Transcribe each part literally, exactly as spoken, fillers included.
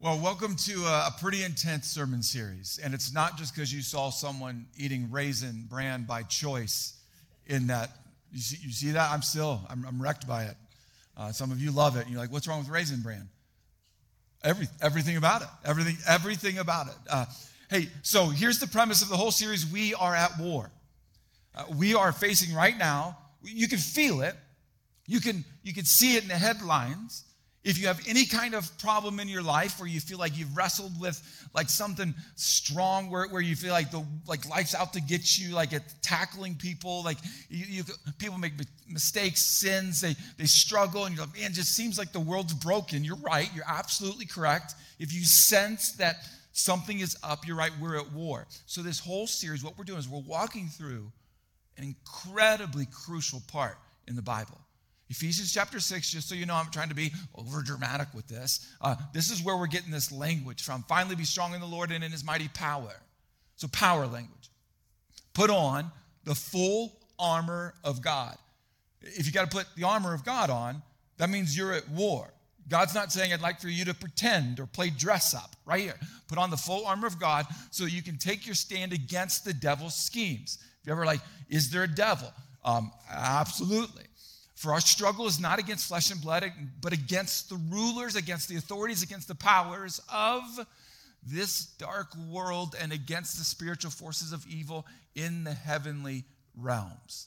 Well, welcome to a, a pretty intense sermon series. And it's not just because you saw someone eating Raisin Bran by choice in that. You see, you see that? I'm still, I'm, I'm wrecked by it. Uh, some of you love it. And you're like, what's wrong with Raisin Bran? Every, everything about it. Everything, everything about it. Uh, hey, so here's the premise of the whole series. We are at war. Uh, we are facing right now. You can feel it. You can, you can see it in the headlines. If you have any kind of problem in your life where you feel like you've wrestled with like something strong, where, where you feel like the like life's out to get you, like it's tackling people, like you, you people make mistakes, sins, they they struggle, and you're like, man, it just seems like the world's broken. You're right. You're absolutely correct. If you sense that something is up, you're right. We're at war. So this whole series, what we're doing is we're walking through an incredibly crucial part in the Bible. Ephesians chapter six, just so you know, I'm trying to be over dramatic with this. Uh, this is where we're getting this language from. Finally, be strong in the Lord and in his mighty power. So power language. Put on the full armor of God. If you got to put the armor of God on, that means you're at war. God's not saying, I'd like for you to pretend or play dress up. Right here. Put on the full armor of God so you can take your stand against the devil's schemes. If you ever like, is there a devil? Um, absolutely. For our struggle is not against flesh and blood, but against the rulers, against the authorities, against the powers of this dark world, and against the spiritual forces of evil in the heavenly realms.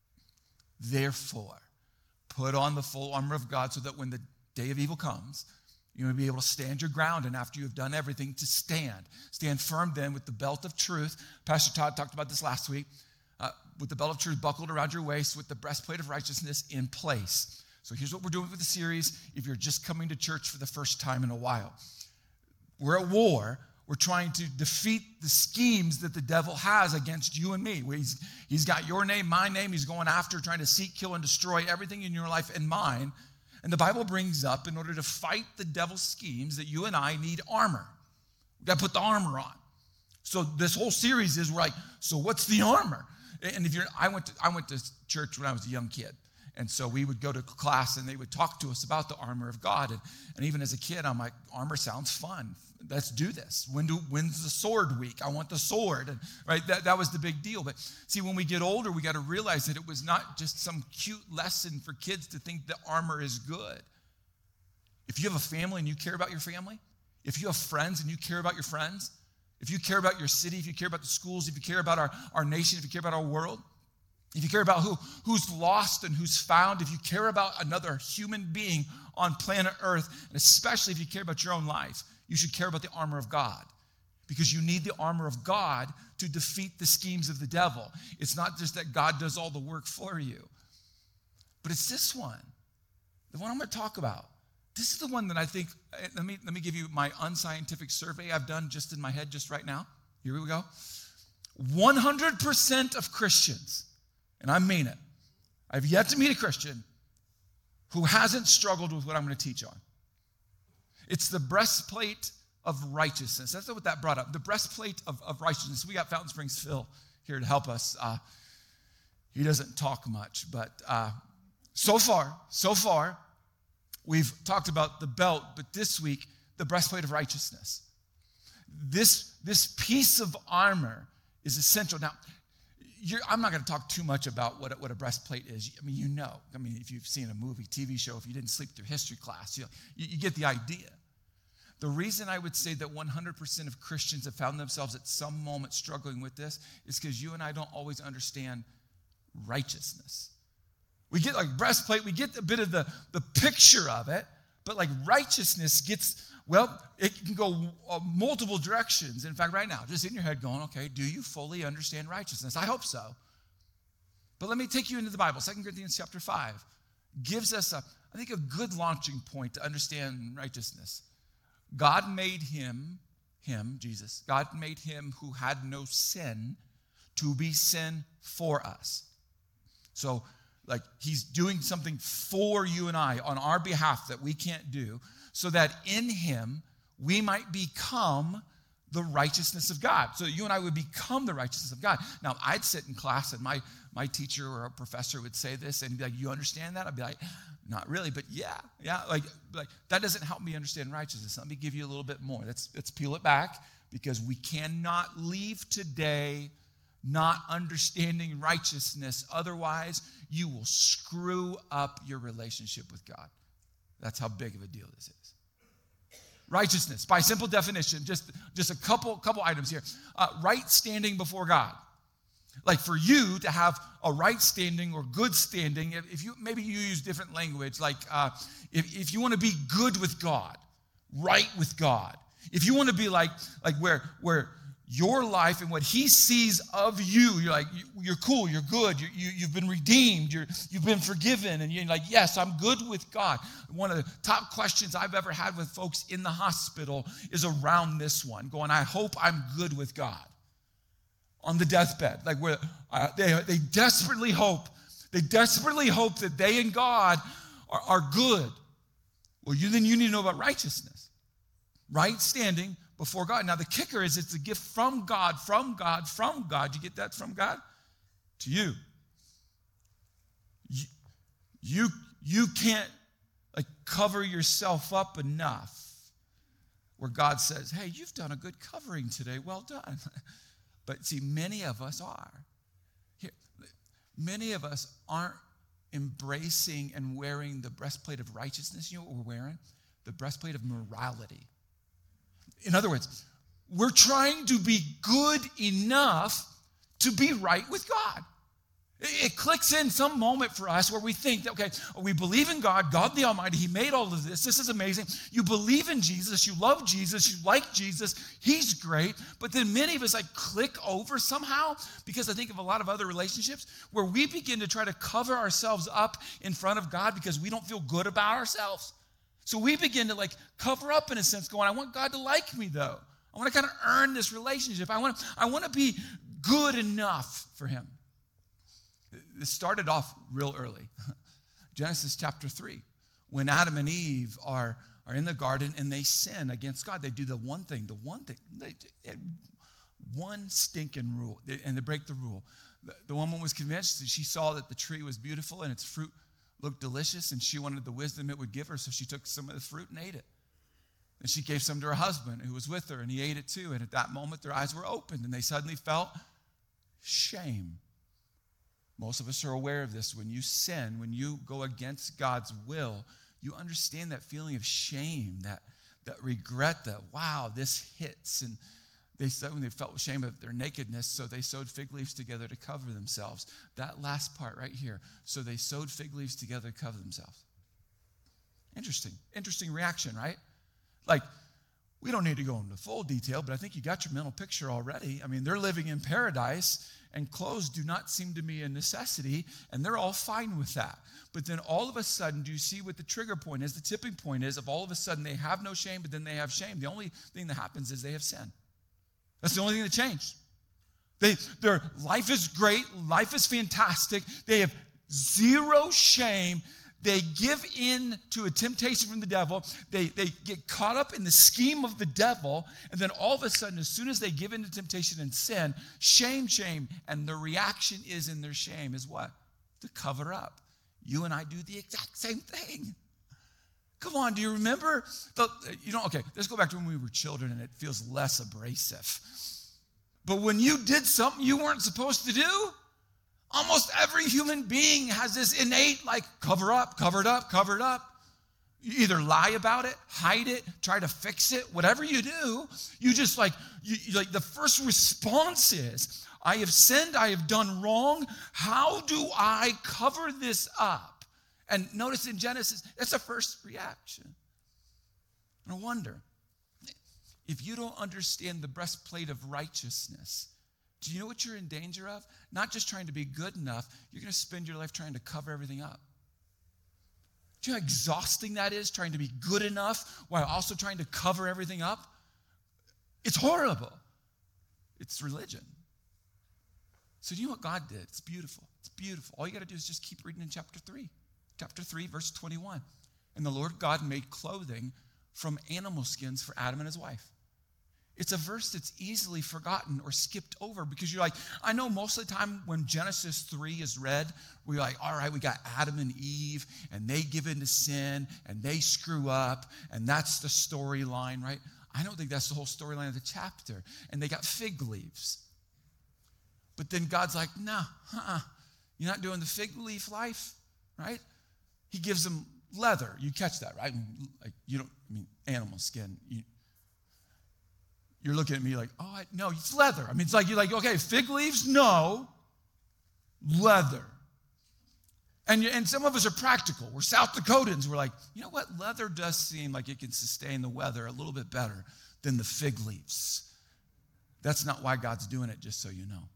Therefore, put on the full armor of God so that when the day of evil comes, you may be able to stand your ground, and after you have done everything, to stand. Stand firm then with the belt of truth. Pastor Todd talked about this last week. Uh, with the belt of truth buckled around your waist, with the breastplate of righteousness in place. So here's what we're doing with the series if you're just coming to church for the first time in a while. We're at war. We're trying to defeat the schemes that the devil has against you and me. He's, he's got your name, my name. He's going after, trying to seek, kill, and destroy everything in your life and mine. And the Bible brings up, in order to fight the devil's schemes, that you and I need armor. We've got to put the armor on. So this whole series is, we're like, so what's the armor? And if you're, I went to I went to church when I was a young kid, and so we would go to class, and they would talk to us about the armor of God. And, and even as a kid, I'm like, armor sounds fun. Let's do this. When do when's the sword week? I want the sword, and right that that was the big deal. But see, when we get older, we got to realize that it was not just some cute lesson for kids to think that armor is good. If you have a family and you care about your family, if you have friends and you care about your friends. If you care about your city, if you care about the schools, if you care about our, our nation, if you care about our world, if you care about who, who's lost and who's found, if you care about another human being on planet Earth, and especially if you care about your own life, you should care about the armor of God, because you need the armor of God to defeat the schemes of the devil. It's not just that God does all the work for you, but it's this one, the one I'm going to talk about. This is the one that I think, let me, let me give you my unscientific survey I've done just in my head just right now. Here we go. one hundred percent of Christians, and I mean it, I've yet to meet a Christian who hasn't struggled with what I'm going to teach on. It's the breastplate of righteousness. That's what that brought up, the breastplate of, of righteousness. We got Fountain Springs Phil here to help us. Uh, he doesn't talk much, but uh, so far, so far, we've talked about the belt, but this week, the breastplate of righteousness. This, this piece of armor is essential. Now, you're, I'm not going to talk too much about what a, what a breastplate is. I mean, you know. I mean, if you've seen a movie, T V show, if you didn't sleep through history class, you, you, you get the idea. The reason I would say that one hundred percent of Christians have found themselves at some moment struggling with this is because you and I don't always understand righteousness. We get like breastplate, we get a bit of the, the picture of it, but like righteousness gets, well, it can go uh, multiple directions. In fact, right now, just in your head going, okay, do you fully understand righteousness? I hope so. But let me take you into the Bible. Second Corinthians chapter five gives us, a, I think, a good launching point to understand righteousness. God made him, him, Jesus, God made him who had no sin to be sin for us. So, like he's doing something for you and I on our behalf that we can't do, so that in him we might become the righteousness of God. So you and I would become the righteousness of God. Now, I'd sit in class and my, my teacher or a professor would say this and he'd be like, you understand that? I'd be like, Not really, but yeah, yeah, like, like that doesn't help me understand righteousness. Let me give you a little bit more. Let's, let's peel it back, because we cannot leave today not understanding righteousness. Otherwise, you will screw up your relationship with God. That's how big of a deal this is. Righteousness, by simple definition, just, just a couple, couple items here. Uh, right standing before God. Like for you to have a right standing or good standing, if, if you maybe you use different language, like uh, if, if you want to be good with God, right with God, if you want to be like, like where, where your life and what he sees of you, you're like, you're cool, you're good, you, you, you've been redeemed, you're, you've been forgiven, and you're like, yes, I'm good with God. One of the top questions I've ever had with folks in the hospital is around this one, going, I hope I'm good with God. On the deathbed, like where uh, they, they desperately hope, they desperately hope that they and God are, are good. Well, you then you need to know about righteousness, right standing before God. Now the kicker is it's a gift from God, from God, from God. You get that from God? To you. You, you, you can't like cover yourself up enough where God says, hey, you've done a good covering today. Well done. But see, many of us are. Here, many of us aren't embracing and wearing the breastplate of righteousness. You know what we're wearing? The breastplate of morality. In other words, we're trying to be good enough to be right with God. It clicks in some moment for us where we think that, okay, we believe in God, God the Almighty, he made all of this. This is amazing. You believe in Jesus, you love Jesus, you like Jesus, he's great. But then many of us like click over somehow, because I think of a lot of other relationships where we begin to try to cover ourselves up in front of God because we don't feel good about ourselves. So we begin to like cover up in a sense, going, I want God to like me though. I want to kind of earn this relationship. I want to, I want to be good enough for him. This started off real early. Genesis chapter three, when Adam and Eve are, are in the garden and they sin against God. They do the one thing, the one thing, they, one stinking rule, and they break the rule. The, the woman was convinced that she saw that the tree was beautiful and its fruit looked delicious, and she wanted the wisdom it would give her, so she took some of the fruit and ate it. And she gave some to her husband who was with her, and he ate it too. And at that moment, their eyes were opened, and they suddenly felt shame. Most of us are aware of this. When you sin, when you go against God's will, you understand that feeling of shame, that, that regret, that, wow, this hits. And they said when they felt shame of their nakedness, so they sewed fig leaves together to cover themselves. That last part right here. So they sewed fig leaves together to cover themselves. Interesting. Interesting reaction, right? Like, we don't need to go into full detail, but I think you got your mental picture already. I mean, they're living in paradise, and clothes do not seem to be a necessity, and they're all fine with that. But then all of a sudden, do you see what the trigger point is? The tipping point is, of all of a sudden they have no shame, but then they have shame. The only thing that happens is they have sin. That's the only thing that changed. They, their life is great. Life is fantastic. They have zero shame. They give in to a temptation from the devil. They, they get caught up in the scheme of the devil. And then all of a sudden, as soon as they give in to temptation and sin, shame, shame. And the reaction is in their shame is what? To cover up. You and I do the exact same thing. Come on, do you remember? The, you know, okay, let's go back to when we were children and it feels less abrasive. But when you did something you weren't supposed to do, almost every human being has this innate, like, cover up, covered up, covered up. You either lie about it, hide it, try to fix it, whatever you do, you just like, you, you like the first response is, I have sinned, I have done wrong. How do I cover this up? And notice in Genesis, that's the first reaction. And I wonder, if you don't understand the breastplate of righteousness, do you know what you're in danger of? Not just trying to be good enough, you're going to spend your life trying to cover everything up. Do you know how exhausting that is, trying to be good enough while also trying to cover everything up? It's horrible. It's religion. So do you know what God did? It's beautiful. It's beautiful. All you got to do is just keep reading in chapter three. Chapter three, verse twenty-one. And the Lord God made clothing from animal skins for Adam and his wife. It's a verse that's easily forgotten or skipped over because you're like, I know most of the time when Genesis three is read, we're like, all right, we got Adam and Eve, and they give in to sin, and they screw up, and that's the storyline, right? I don't think that's the whole storyline of the chapter. And they got fig leaves. But then God's like, no, uh-uh, you're not doing the fig leaf life, right? He gives them leather. You catch that, right? Like, you don't, I mean, animal skin. You, You're looking at me like, oh, I, no, it's leather. I mean, it's like, you're like, okay, fig leaves? No, leather. And, you, and some of us are practical. We're South Dakotans. We're like, you know what? Leather does seem like it can sustain the weather a little bit better than the fig leaves. That's not why God's doing it, just so you know.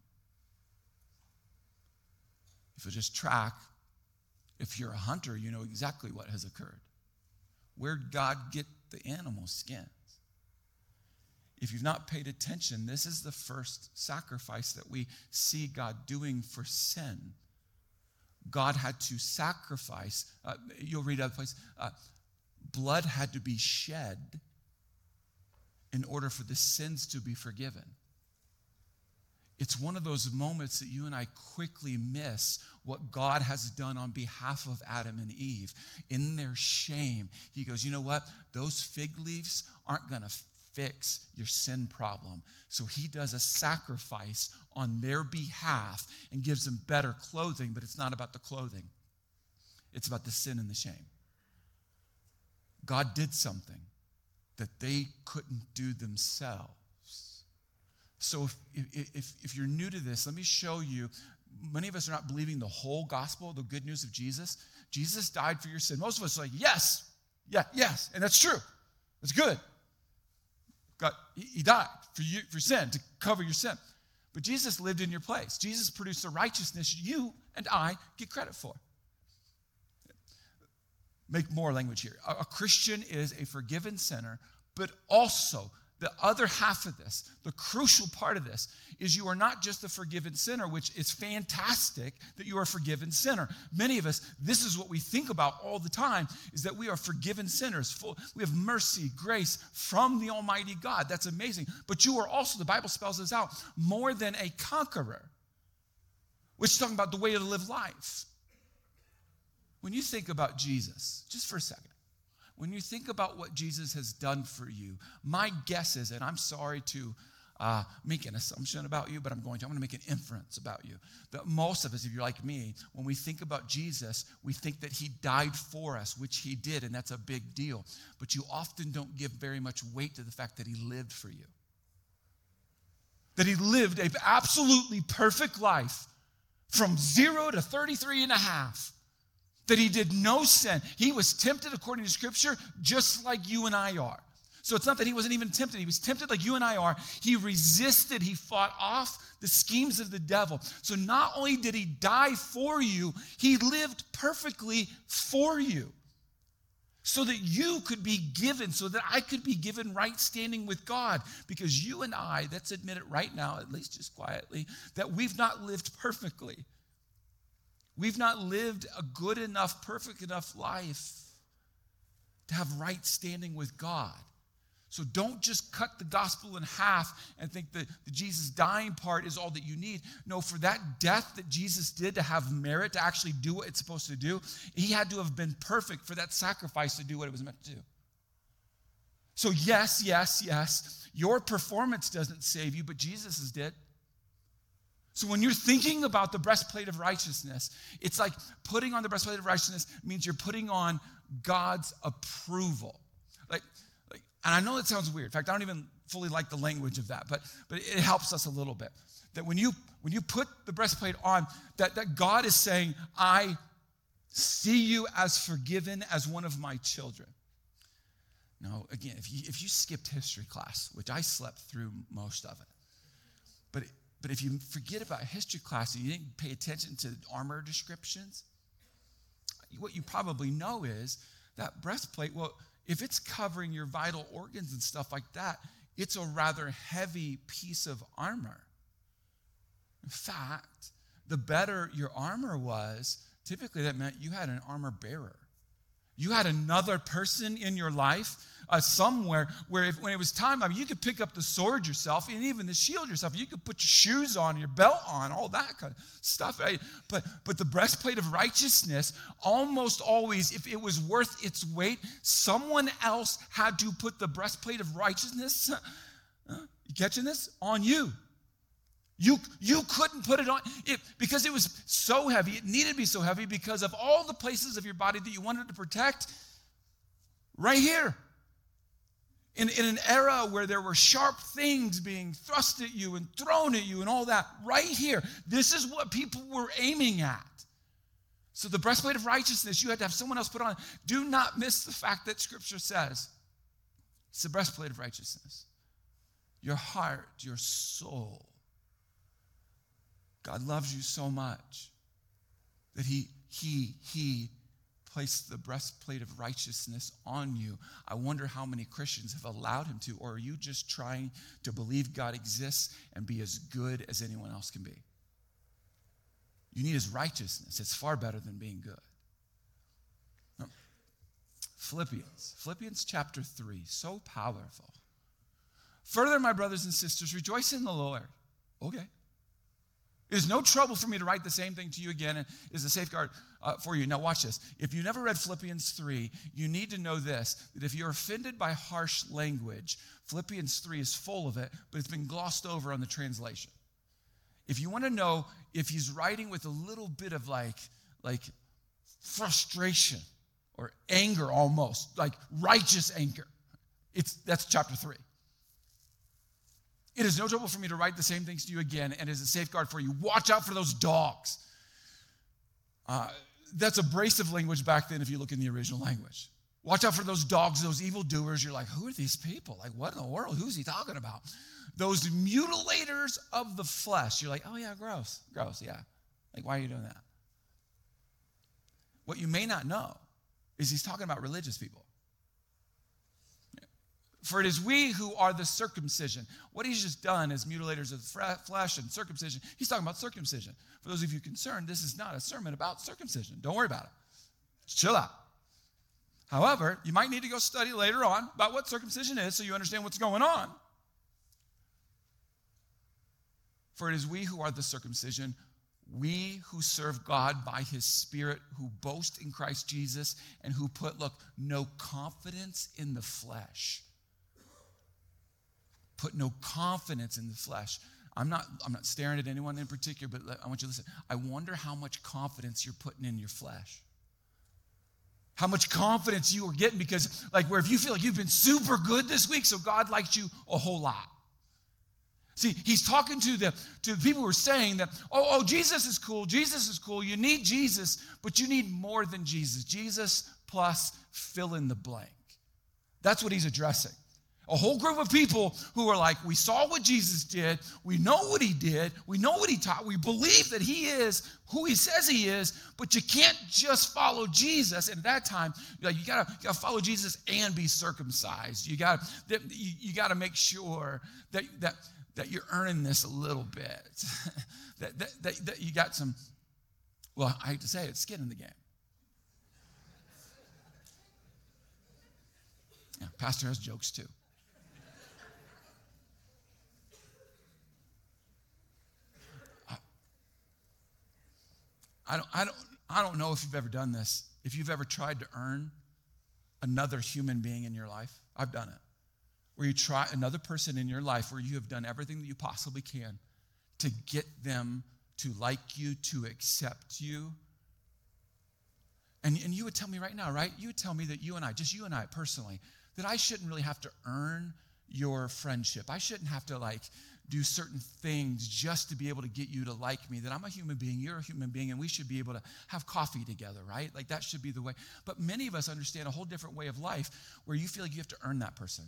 If you just track, if you're a hunter, you know exactly what has occurred. Where'd God get the animal skin? If you've not paid attention, this is the first sacrifice that we see God doing for sin. God had to sacrifice. Uh, you'll read other places. Uh, blood had to be shed in order for the sins to be forgiven. It's one of those moments that you and I quickly miss what God has done on behalf of Adam and Eve. In their shame, he goes, you know what? Those fig leaves aren't going to fix your sin problem. So he does a sacrifice on their behalf and gives them better clothing, but it's not about the clothing. It's about the sin and the shame. God did something that they couldn't do themselves. So if, if, if you're new to this, let me show you. Many of us are not believing the whole gospel, the good news of Jesus. Jesus died for your sin. Most of us are like, yes, yeah, yes, and that's true. That's good. God, he died for you, for sin, to cover your sin. But Jesus lived in your place. Jesus produced the righteousness you and I get credit for. Make more language here. A, a Christian is a forgiven sinner, but also the other half of this, the crucial part of this, is you are not just a forgiven sinner, which is fantastic that you are a forgiven sinner. Many of us, this is what we think about all the time, is that we are forgiven sinners. Full, we have mercy, grace from the Almighty God. That's amazing. But you are also, the Bible spells this out, more than a conqueror, which is talking about the way to live life. When you think about Jesus, just for a second, when you think about what Jesus has done for you, my guess is, and I'm sorry to uh, make an assumption about you, but I'm going to, I'm going to make an inference about you, that most of us, if you're like me, when we think about Jesus, we think that he died for us, which he did, and that's a big deal. But you often don't give very much weight to the fact that he lived for you. That he lived an absolutely perfect life from zero to thirty-three and a half. That he did no sin. He was tempted according to Scripture just like you and I are. So it's not that he wasn't even tempted. He was tempted like you and I are. He resisted. He fought off the schemes of the devil. So not only did he die for you, he lived perfectly for you. So that you could be given, so that I could be given right standing with God. Because you and I, let's admit it right now, at least just quietly, that we've not lived perfectly. We've not lived a good enough, perfect enough life to have right standing with God. So don't just cut the gospel in half and think that the Jesus dying part is all that you need. No, for that death that Jesus did to have merit, to actually do what it's supposed to do, he had to have been perfect for that sacrifice to do what it was meant to do. So yes, yes, yes, your performance doesn't save you, but Jesus's did. So when you're thinking about the breastplate of righteousness, it's like putting on the breastplate of righteousness means you're putting on God's approval. Like, like, and I know that sounds weird. In fact, I don't even fully like the language of that, but, but it helps us a little bit. That when you when you put the breastplate on, that, that God is saying, I see you as forgiven as one of my children. Now, again, if you, if you skipped history class, which I slept through most of it, but it, But if you forget about history class and you didn't pay attention to armor descriptions, what you probably know is that breastplate, well, if it's covering your vital organs and stuff like that, it's a rather heavy piece of armor. In fact, the better your armor was, typically that meant you had an armor bearer. You had another person in your life uh, somewhere where if, when it was time, I mean, you could pick up the sword yourself and even the shield yourself. You could put your shoes on, your belt on, all that kind of stuff. Right? But, but the breastplate of righteousness, almost always, if it was worth its weight, someone else had to put the breastplate of righteousness, uh, you catching this, on you. You, you couldn't put it on it because it was so heavy. It needed to be so heavy because of all the places of your body that you wanted to protect right here. In, in an era where there were sharp things being thrust at you and thrown at you and all that, right here. This is what people were aiming at. So the breastplate of righteousness, you had to have someone else put on. Do not miss the fact that Scripture says it's the breastplate of righteousness. Your heart, your soul. God loves you so much that he, he, he placed the breastplate of righteousness on you. I wonder how many Christians have allowed him to, or are you just trying to believe God exists and be as good as anyone else can be? You need his righteousness. It's far better than being good. No. Philippians, Philippians chapter three, so powerful. Further, my brothers and sisters, rejoice in the Lord. Okay. It is no trouble for me to write the same thing to you again, and is a safeguard uh, for you. Now watch this. If you never read Philippians three, you need to know this, that if you're offended by harsh language, Philippians three is full of it, but it's been glossed over on the translation. If you want to know if he's writing with a little bit of like, like frustration or anger almost, like righteous anger, it's that's chapter three. It is no trouble for me to write the same things to you again, and is a safeguard for you. Watch out for those dogs. Uh, that's abrasive language back then if you look in the original language. Watch out for those dogs, those evildoers. You're like, who are these people? Like, what in the world? Who's he talking about? Those mutilators of the flesh. You're like, oh yeah, gross, gross, yeah. Like, why are you doing that? What you may not know is he's talking about religious people. For it is we who are the circumcision. What he's just done is mutilators of the flesh and circumcision. He's talking about circumcision. For those of you concerned, this is not a sermon about circumcision. Don't worry about it. Just chill out. However, you might need to go study later on about what circumcision is so you understand what's going on. For it is we who are the circumcision, we who serve God by his Spirit, who boast in Christ Jesus, and who put, look, no confidence in the flesh. Put no confidence in the flesh. I'm not, I'm not staring at anyone in particular, but I want you to listen. I wonder how much confidence you're putting in your flesh. How much confidence you are getting because, like, where if you feel like you've been super good this week, so God likes you a whole lot. See, he's talking to the, to the people who are saying that, oh, oh, Jesus is cool, Jesus is cool, you need Jesus, but you need more than Jesus. Jesus plus fill in the blank. That's what he's addressing. A whole group of people who are like, we saw what Jesus did, we know what he did, we know what he taught, we believe that he is who he says he is, but you can't just follow Jesus. And at that time, like, you gotta, you gotta follow Jesus and be circumcised. You gotta, you, you gotta make sure that, that, that you're earning this a little bit. that, that, that, that you got some, well, I hate to say it, skin in the game. Yeah, pastor has jokes too. I don't, I, don't, I don't know if you've ever done this, if you've ever tried to earn another human being in your life. I've done it. Where you try another person in your life where you have done everything that you possibly can to get them to like you, to accept you. And, and you would tell me right now, right? You would tell me that you and I, just you and I personally, that I shouldn't really have to earn your friendship. I shouldn't have to like do certain things just to be able to get you to like me, that I'm a human being, you're a human being, and we should be able to have coffee together, right? Like that should be the way. But many of us understand a whole different way of life where you feel like you have to earn that person.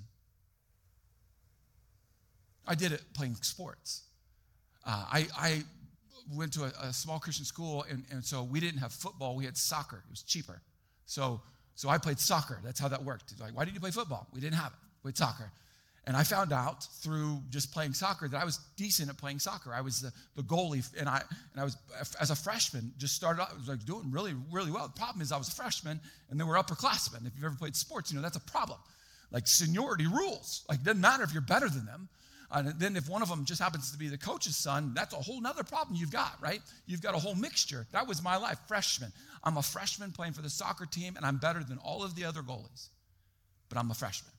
I did it playing sports. Uh, I, I went to a, a small Christian school, and, and so we didn't have football, we had soccer. It was cheaper. So, so I played soccer. That's how that worked. Like, why did you play football? We didn't have it. We played soccer. And I found out through just playing soccer that I was decent at playing soccer. I was the, the goalie, and I and I was, as a freshman, just started out, I was like doing really, really well. The problem is I was a freshman, and then we're upperclassmen. If you've ever played sports, you know that's a problem. Like seniority rules. Like it doesn't matter if you're better than them. Uh, and then if one of them just happens to be the coach's son, that's a whole nother problem you've got, right? You've got a whole mixture. That was my life, freshman. I'm a freshman playing for the soccer team, and I'm better than all of the other goalies. But I'm a freshman.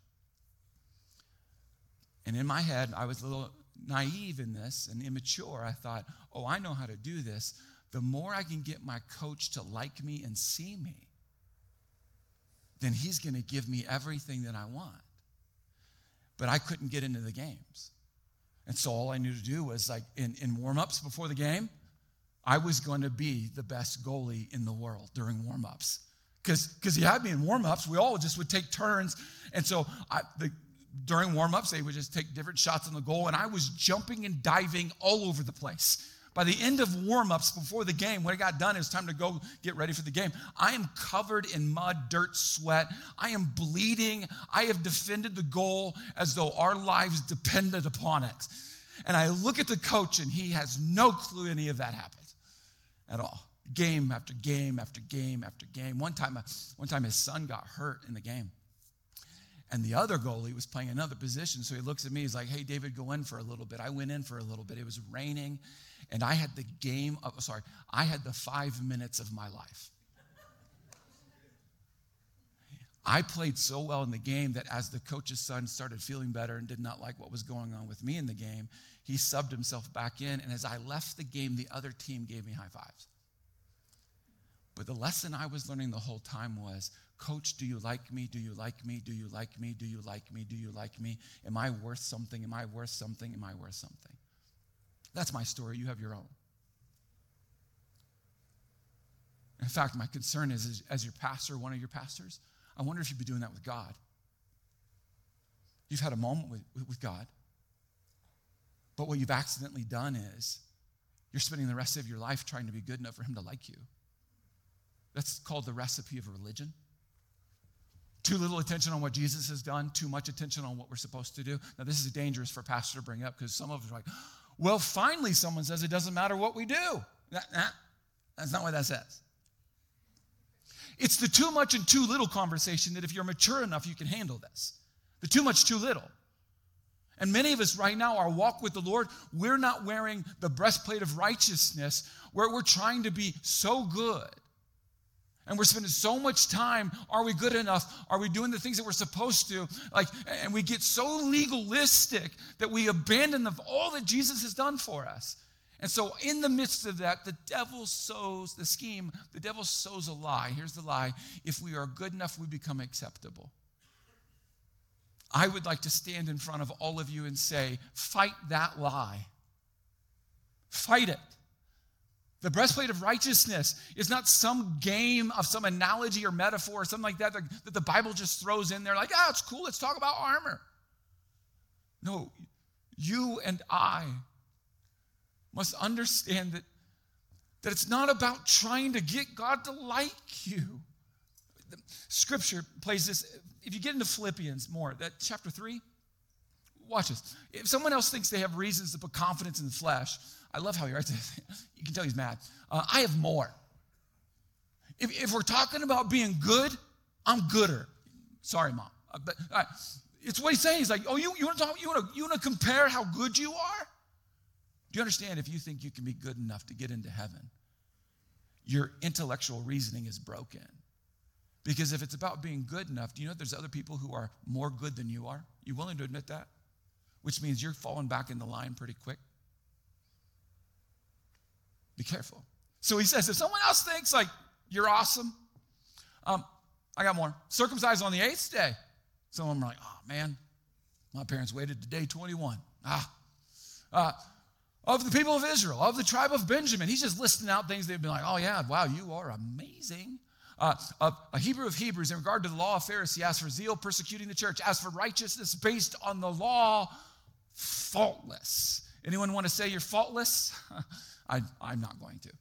And in my head, I was a little naive in this and immature. I thought, oh, I know how to do this. The more I can get my coach to like me and see me, then he's going to give me everything that I want. But I couldn't get into the games. And so all I knew to do was, like, in, in warm-ups before the game, I was going to be the best goalie in the world during warm-ups. Because he had me in warm-ups. We all just would take turns. And so I, the During warm-ups, they would just take different shots on the goal, and I was jumping and diving all over the place. By the end of warm-ups before the game, when it got done, it was time to go get ready for the game. I am covered in mud, dirt, sweat. I am bleeding. I have defended the goal as though our lives depended upon it. And I look at the coach, and he has no clue any of that happened at all. Game after game after game after game. One time, one time his son got hurt in the game. And the other goalie was playing another position. So he looks at me, he's like, hey, David, go in for a little bit. I went in for a little bit. It was raining, and I had the game, of, sorry, I had the five minutes of my life. I played so well in the game that as the coach's son started feeling better and did not like what was going on with me in the game, he subbed himself back in, and as I left the game, the other team gave me high fives. But the lesson I was learning the whole time was, Coach, do you like me? Do you like me? Do you like me? Do you like me? Do you like me? Am I worth something? Am I worth something? Am I worth something? That's my story. You have your own. In fact, my concern is, as your pastor, one of your pastors, I wonder if you'd be doing that with God. You've had a moment with, with God, but what you've accidentally done is you're spending the rest of your life trying to be good enough for him to like you. That's called the recipe of religion. Too little attention on what Jesus has done, too much attention on what we're supposed to do. Now, this is dangerous for a pastor to bring up because some of us are like, well, finally someone says it doesn't matter what we do. That, that, that's not what that says. It's the too much and too little conversation that if you're mature enough, you can handle this. The too much, too little. And many of us right now, our walk with the Lord, we're not wearing the breastplate of righteousness where we're trying to be so good. And we're spending so much time, are we good enough? Are we doing the things that we're supposed to? Like, and we get so legalistic that we abandon the, all that Jesus has done for us. And so in the midst of that, the devil sows the scheme. The devil sows a lie. Here's the lie. If we are good enough, we become acceptable. I would like to stand in front of all of you and say, fight that lie. Fight it. The breastplate of righteousness is not some game of some analogy or metaphor or something like that that the Bible just throws in there like, ah, it's cool, let's talk about armor. No, you and I must understand that, that it's not about trying to get God to like you. The Scripture plays this. If you get into Philippians more, that chapter three, watch this. If someone else thinks they have reasons to put confidence in the flesh, I love how he writes it. You can tell he's mad. Uh, I have more. If, if we're talking about being good, I'm gooder. Sorry, Mom. Uh, but uh, it's what he's saying. He's like, oh, you, you want to talk? You want to you want to compare how good you are? Do you understand? If you think you can be good enough to get into heaven, your intellectual reasoning is broken. Because if it's about being good enough, do you know that there's other people who are more good than you are? You willing to admit that? Which means you're falling back in the line pretty quick. Be careful. So he says, if someone else thinks like you're awesome, um, I got more. Circumcised on the eighth day. Some of them are like, oh man, my parents waited to day twenty-one. Ah, uh, of the people of Israel, of the tribe of Benjamin. He's just listing out things they've been like, oh yeah, wow, you are amazing. Uh, a, a Hebrew of Hebrews, in regard to the law of Pharisee, as for zeal, persecuting the church, as for righteousness based on the law, faultless. Anyone want to say you're faultless? I, I'm not going to.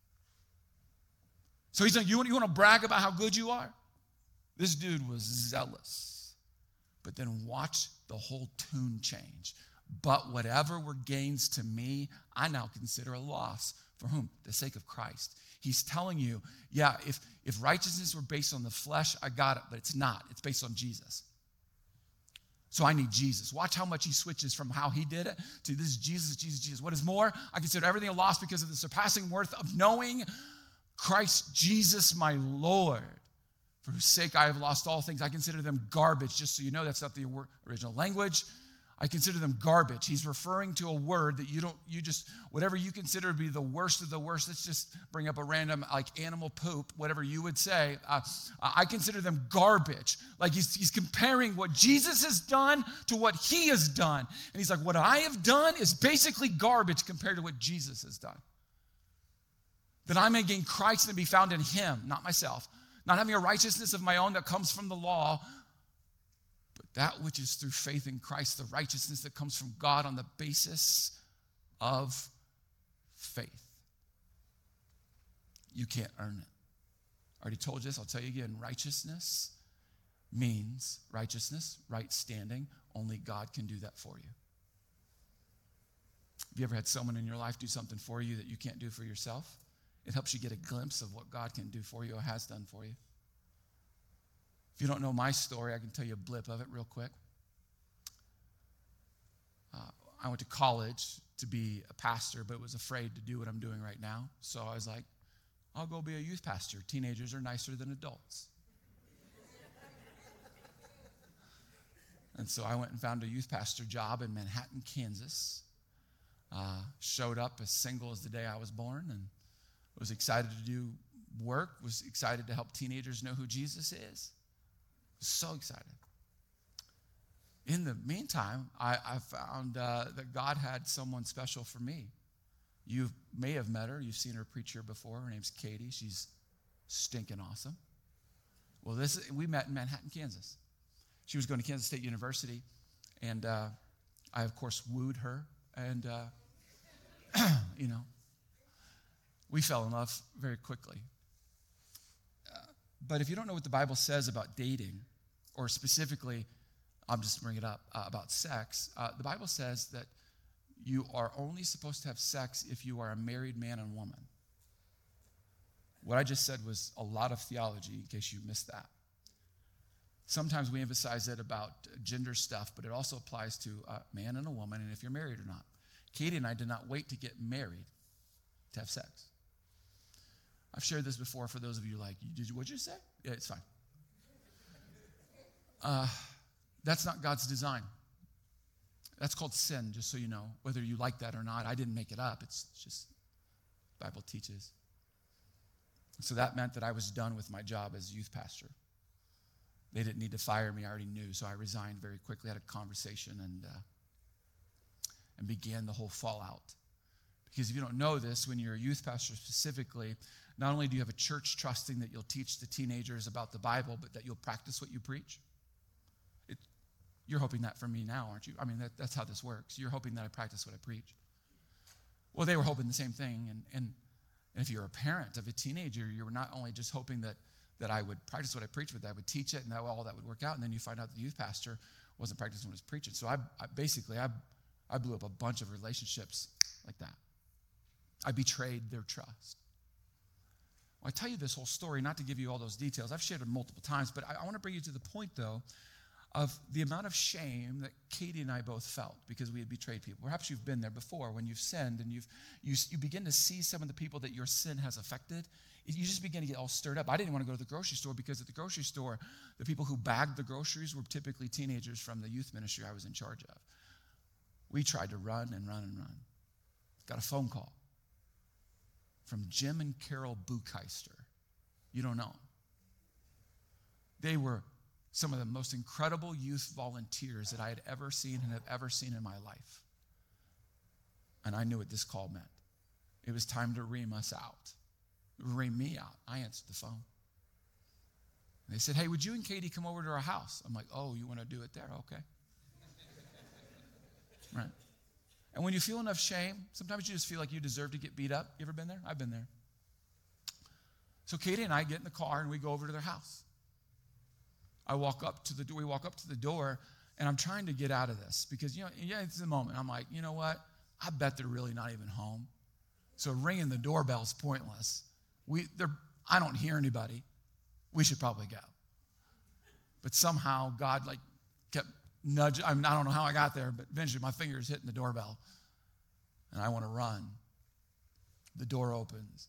So he's like, you want, you want to brag about how good you are? This dude was zealous. But then watch the the whole tune change. But whatever were gains to me, I now consider a loss. For whom? The sake of Christ. He's telling you, yeah, if, if righteousness were based on the flesh, I got it, but it's not. It's based on Jesus. So I need Jesus. Watch how much he switches from how he did it to this is Jesus, Jesus, Jesus. What is more, I consider everything a loss because of the surpassing worth of knowing Christ Jesus my Lord, for whose sake I have lost all things. I consider them garbage, just so you know, that's not the original language. I consider them garbage. He's referring to a word that you don't, you just, whatever you consider to be the worst of the worst, let's just bring up a random, like animal poop, whatever you would say. Uh, I consider them garbage. Like he's, he's comparing what Jesus has done to what he has done. And he's like, what I have done is basically garbage compared to what Jesus has done. That I may gain Christ and be found in him, not myself. Not having a righteousness of my own that comes from the law, but that which is through faith in Christ, the righteousness that comes from God on the basis of faith. You can't earn it. I already told you this, I'll tell you again. Righteousness means righteousness, right standing. Only God can do that for you. Have you ever had someone in your life do something for you that you can't do for yourself? It helps you get a glimpse of what God can do for you or has done for you. If you don't know my story, I can tell you a blip of it real quick. Uh, I went to college to be a pastor, but was afraid to do what I'm doing right now. So I was like, I'll go be a youth pastor. Teenagers are nicer than adults. And so I went and found a youth pastor job in Manhattan, Kansas. Uh, showed up as single as the day I was born and was excited to do work, was excited to help teenagers know who Jesus is. So excited. In the meantime, I, I found uh, that God had someone special for me. You may have met her. You've seen her preach here before. Her name's Katie. She's stinking awesome. Well, this we met in Manhattan, Kansas. She was going to Kansas State University, and uh, I, of course, wooed her. And, uh, you know, we fell in love very quickly. Uh, but if you don't know what the Bible says about dating, or specifically, I'll just bring it up, uh, about sex, uh, the Bible says that you are only supposed to have sex if you are a married man and woman. What I just said was a lot of theology, in case you missed that. Sometimes we emphasize it about gender stuff, but it also applies to a man and a woman, and if you're married or not. Katie and I did not wait to get married to have sex. I've shared this before for those of you like, did you, what'd you say? Yeah, it's fine. Uh, that's not God's design. That's called sin, just so you know, whether you like that or not. I didn't make it up. It's just the Bible teaches. So that meant that I was done with my job as youth pastor. They didn't need to fire me. I already knew, so I resigned very quickly, had a conversation, and, uh, and began the whole fallout. Because if you don't know this, when you're a youth pastor specifically, not only do you have a church trusting that you'll teach the teenagers about the Bible, but that you'll practice what you preach. It, you're hoping that for me now, aren't you? I mean, that, that's how this works. You're hoping that I practice what I preach. Well, they were hoping the same thing. And, and, and if you're a parent of a teenager, you're not only just hoping that, that I would practice what I preach, but that I would teach it and that all that would work out. And then you find out the youth pastor wasn't practicing what he was preaching. So I, I basically, I, I blew up a bunch of relationships like that. I betrayed their trust. Well, I tell you this whole story, not to give you all those details. I've shared it multiple times, but I, I want to bring you to the point, though, of the amount of shame that Katie and I both felt because we had betrayed people. Perhaps you've been there before when you've sinned and you've, you, you begin to see some of the people that your sin has affected. You just begin to get all stirred up. I didn't want to go to the grocery store because at the grocery store, the people who bagged the groceries were typically teenagers from the youth ministry I was in charge of. We tried to run and run and run. Got a phone call from Jim and Carol Bucheister. You don't know them. They were some of the most incredible youth volunteers that I had ever seen and have ever seen in my life. And I knew what this call meant. It was time to ream us out. Ream me out. I answered the phone. And they said, hey, would you and Katie come over to our house? I'm like, oh, you want to do it there? Okay. Right. And when you feel enough shame, sometimes you just feel like you deserve to get beat up. You ever been there? I've been there. So Katie and I get in the car and we go over to their house. I walk up to the door. We walk up to the door, And I'm trying to get out of this because, you know, yeah, it's the moment. I'm like, you know what? I bet they're really not even home. So ringing the doorbell's pointless. We, they're, I don't hear anybody. We should probably go. But somehow God like kept nudging. I mean, I don't know how I got there, but eventually my finger's hitting the doorbell. And I want to run. The door opens.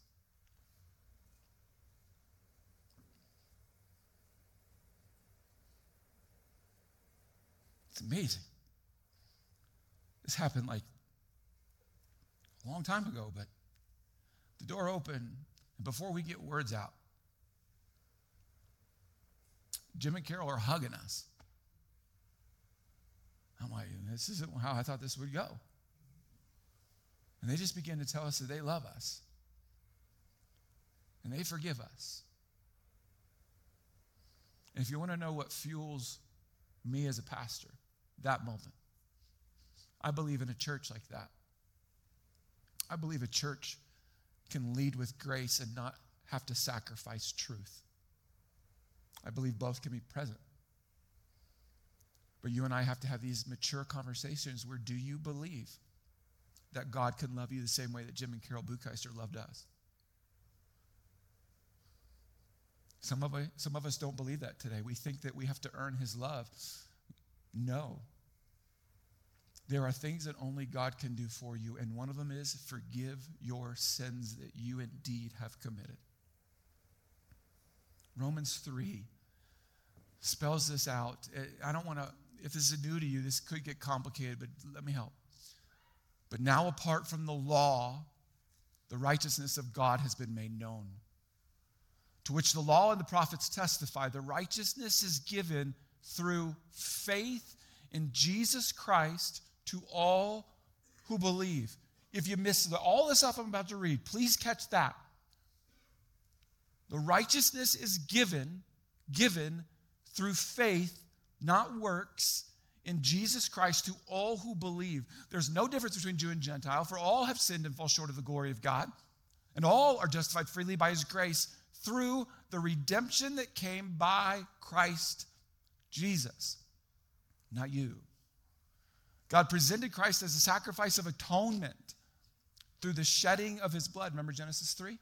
It's amazing. This happened like a long time ago, but the door opened, and before we get words out, Jim and Carol are hugging us. I'm like, this isn't how I thought this would go. And they just begin to tell us that they love us. And they forgive us. And if you want to know what fuels me as a pastor, that moment, I believe in a church like that. I believe a church can lead with grace and not have to sacrifice truth. I believe both can be present. But you and I have to have these mature conversations where do you believe that God can love you the same way that Jim and Carol Bukeister loved us? Some of, us, some of us don't believe that today. We think that we have to earn his love. No. There are things that only God can do for you, and one of them is forgive your sins that you indeed have committed. Romans three spells this out. I don't want to, if this is new to you, this could get complicated, but let me help. But now apart from the law, the righteousness of God has been made known, to which the law and the prophets testify. The righteousness is given through faith in Jesus Christ to all who believe. If you miss the, all this stuff I'm about to read, please catch that. The righteousness is given, given through faith, not works, in Jesus Christ to all who believe. There's no difference between Jew and Gentile, for all have sinned and fall short of the glory of God, and all are justified freely by his grace through the redemption that came by Christ Jesus, not you. God presented Christ as a sacrifice of atonement through the shedding of his blood. Remember Genesis three?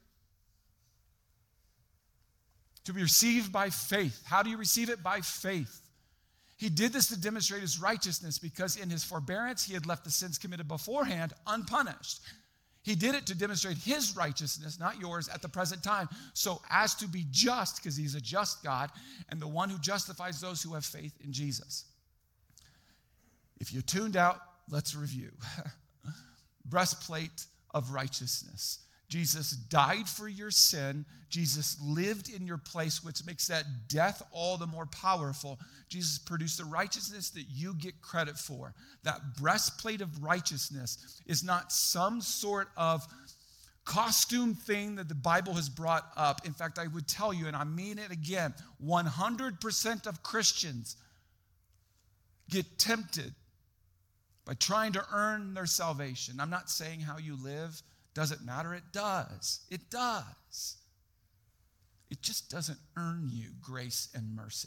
To be received by faith. How do you receive it? By faith. He did this to demonstrate his righteousness because in his forbearance he had left the sins committed beforehand unpunished. He did it to demonstrate his righteousness, not yours, at the present time, so as to be just, because he's a just God, and the one who justifies those who have faith in Jesus. If you tuned out, let's review. Breastplate of righteousness. Jesus died for your sin. Jesus lived in your place, which makes that death all the more powerful. Jesus produced the righteousness that you get credit for. That breastplate of righteousness is not some sort of costume thing that the Bible has brought up. In fact, I would tell you, and I mean it again, one hundred percent of Christians get tempted by trying to earn their salvation. I'm not saying how you live doesn't matter. It does. It does. It just doesn't earn you grace and mercy.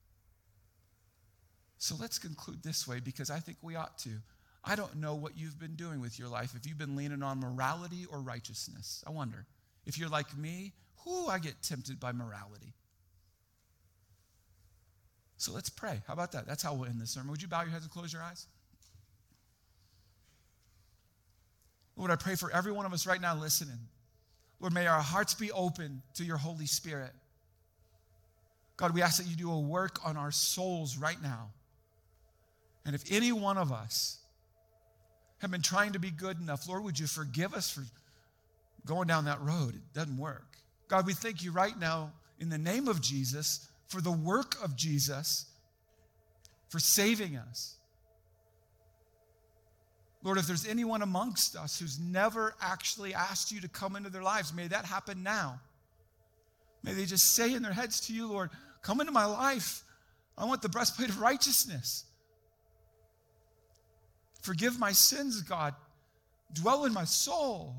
So let's conclude this way, because I think we ought to. I don't know what you've been doing with your life, if you've been leaning on morality or righteousness. I wonder. If you're like me, whoo, I get tempted by morality. So let's pray. How about that? That's how we'll end this sermon. Would you bow your heads and close your eyes? Lord, I pray for every one of us right now listening. Lord, may our hearts be open to your Holy Spirit. God, we ask that you do a work on our souls right now. And if any one of us have been trying to be good enough, Lord, would you forgive us for going down that road? It doesn't work. God, we thank you right now in the name of Jesus for the work of Jesus, for saving us. Lord, if there's anyone amongst us who's never actually asked you to come into their lives, may that happen now. May they just say in their heads to you, Lord, come into my life. I want the breastplate of righteousness. Forgive my sins, God. Dwell in my soul.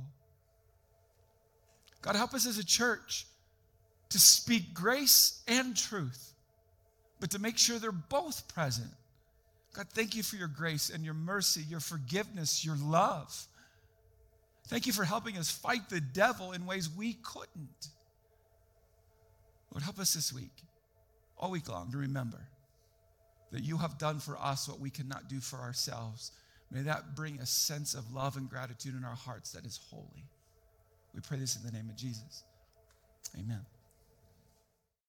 God, help us as a church to speak grace and truth, but to make sure they're both present. God, thank you for your grace and your mercy, your forgiveness, your love. Thank you for helping us fight the devil in ways we couldn't. Lord, help us this week, all week long, to remember that you have done for us what we cannot do for ourselves. May that bring a sense of love and gratitude in our hearts that is holy. We pray this in the name of Jesus. Amen.